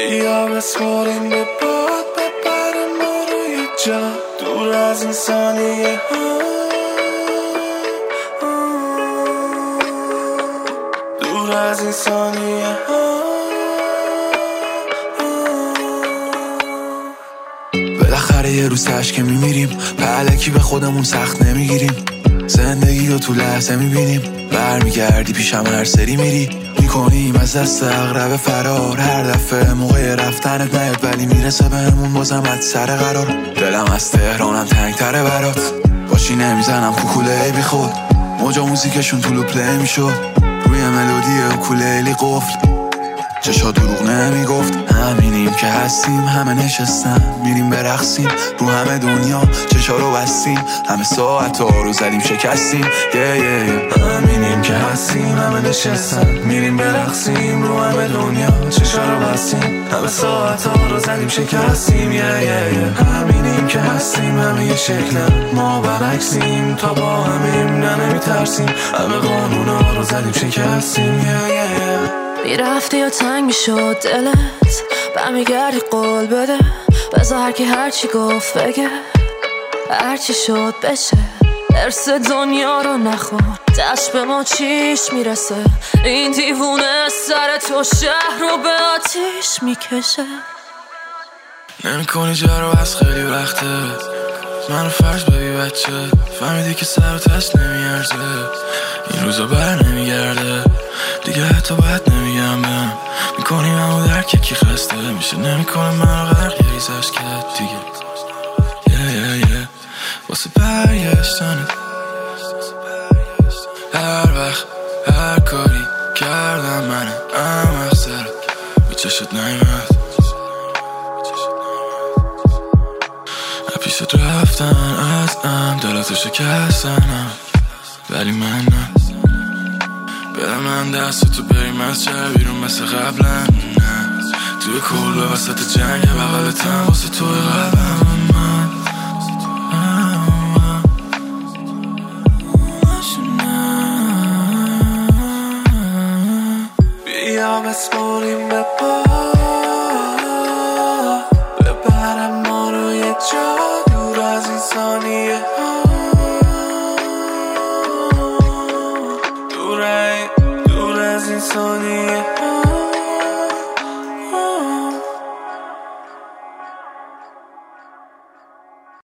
بیا بسپاریم به باد، ببره ما رو یه جا دور از این ثانیه ها، دور از این ثانیه ها. بالاخره یه روز تشک میمیریم، پهلکی به خودمون سخت نمیگیریم، زندگی رو تو لحظه میبینیم، برمیگردی پیشم هر سری میری، میکنیم از دست اغرب فرار، هر دفعه موقع رفتنت نیاد ولی میرسه بهمون بازم از سر قرار. دلم از تهرانم تنگتره برات، باشی نمیزنم کوکوله ای بی خود، موجا موزیکشون طولو پلی میشد، روی ملودی اوکولیلی قفل، چشا دروغ نمیگفت. همینیم که هستیم، همه نشستن میریم برقصیم، رو همه دنیا چشا رو بستیم، همه ساعت ها رو زدیم شکستیم. همینیم که هستیم، همه نشستن میریم برقصیم، رو همه دنیا چشا رو بستیم، همه ساعت ها رو زدیم شکستیم. همینیم که هستیم، همه یه شکلن، ما برعکسیم، تا با همیم نمیترسیم، همه قانونا رو زدیم شکستیم. میرفتی یا تنگ میشد دلت، برمیگردی قول بده، بذار هرکی هرچی گفت بگه، هرچی شد بشه، ارس دنیا رو نخور، دست به ما چیش میرسه، این دیوونه سر تو شهر رو به آتیش میکشه. نمی کنی جارو از خیلی وقته، منو فرض ببی بچه، فهمیدی که سر و تش نمیارزه، این روزا بر نمیگرده دیگه، حتی بد نمیگم بهم، میکنی منو درک کی خسته میشه، نمیکنه منو غرق یه ریزش کرد دیگه. واسه برگشتنت هر وقت هر کاری کردم منم احمق سرت، به چشت نیمد پیشت رفتن ازم، دلاتو شکستنم ولی من نه، برم من دست تو بریم از چه بیرون مثل قبلا، نه توی کل به وسط جنگ بغلتم واسه توی قلبم من. بیا بسپاریم به پا، ببرم ما رو یه جا دور از این ثانیه ها، دور از این ثانیه